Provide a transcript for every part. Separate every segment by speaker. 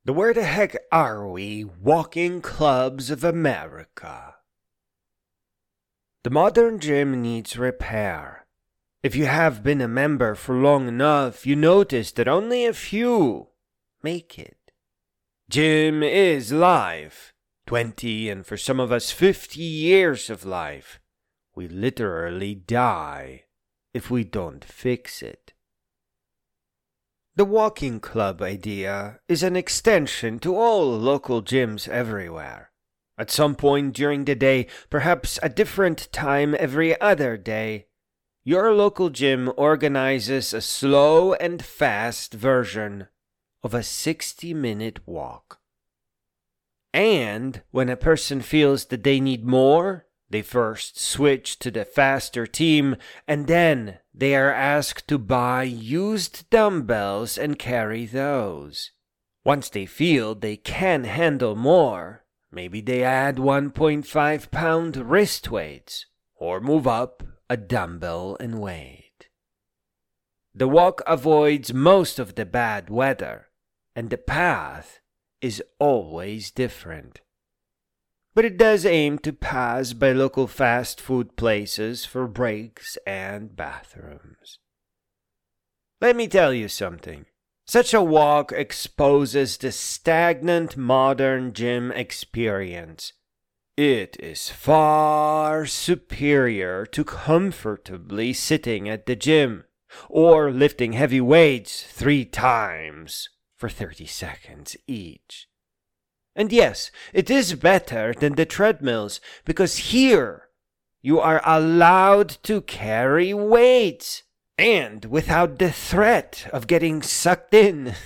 Speaker 1: Where the heck are we, walking clubs of America? The modern gym needs repair. If you have been a member for long enough, you notice that only a few make it. Gym is life. 20 and for some of us 50 years of life. We literally die if we don't fix it. The walking club idea is an extension to all local gyms everywhere. At some point during the day, perhaps a different time every other day, your local gym organizes a slow and fast version of a 60-minute walk. And when a person feels that they need more, they first switch to the faster team, and then they are asked to buy used dumbbells and carry those. Once they feel they can handle more, maybe they add 1.5-pound wrist weights, or move up a dumbbell and weight. The walk avoids most of the bad weather, and the path is always different. But it does aim to pass by local fast food places for breaks and bathrooms. Let me tell you something. Such a walk exposes the stagnant modern gym experience. It is far superior to comfortably sitting at the gym or lifting heavy weights 3 times for 30 seconds each. And yes, it is better than the treadmills, because here you are allowed to carry weights, and without the threat of getting sucked in.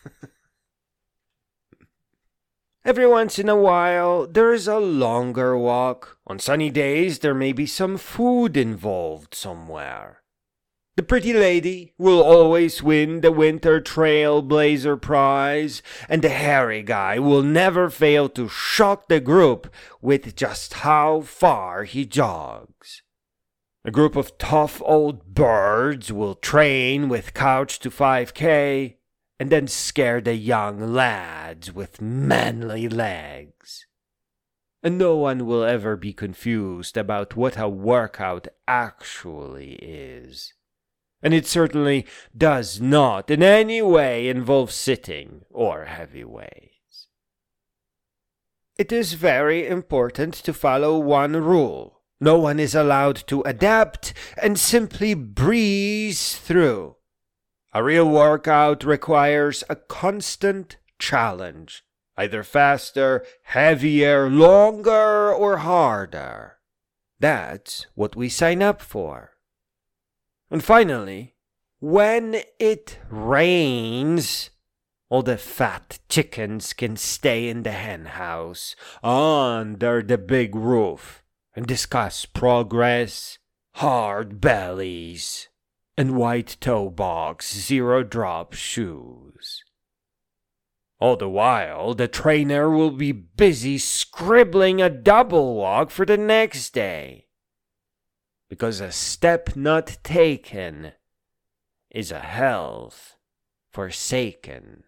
Speaker 1: Every once in a while, there is a longer walk. On sunny days, there may be some food involved somewhere. The pretty lady will always win the Winter Trailblazer prize, and the hairy guy will never fail to shock the group with just how far he jogs. A group of tough old birds will train with couch to 5K, and then scare the young lads with manly legs. And no one will ever be confused about what a workout actually is. And it certainly does not in any way involve sitting or heavy weights. It is very important to follow one rule. No one is allowed to adapt and simply breeze through. A real workout requires a constant challenge, either faster, heavier, longer, or harder. That's what we sign up for. And finally, when it rains, all the fat chickens can stay in the hen house under the big roof and discuss progress, hard bellies, and white toe box 0-drop shoes. All the while, the trainer will be busy scribbling a double walk for the next day. Because a step not taken is a health forsaken.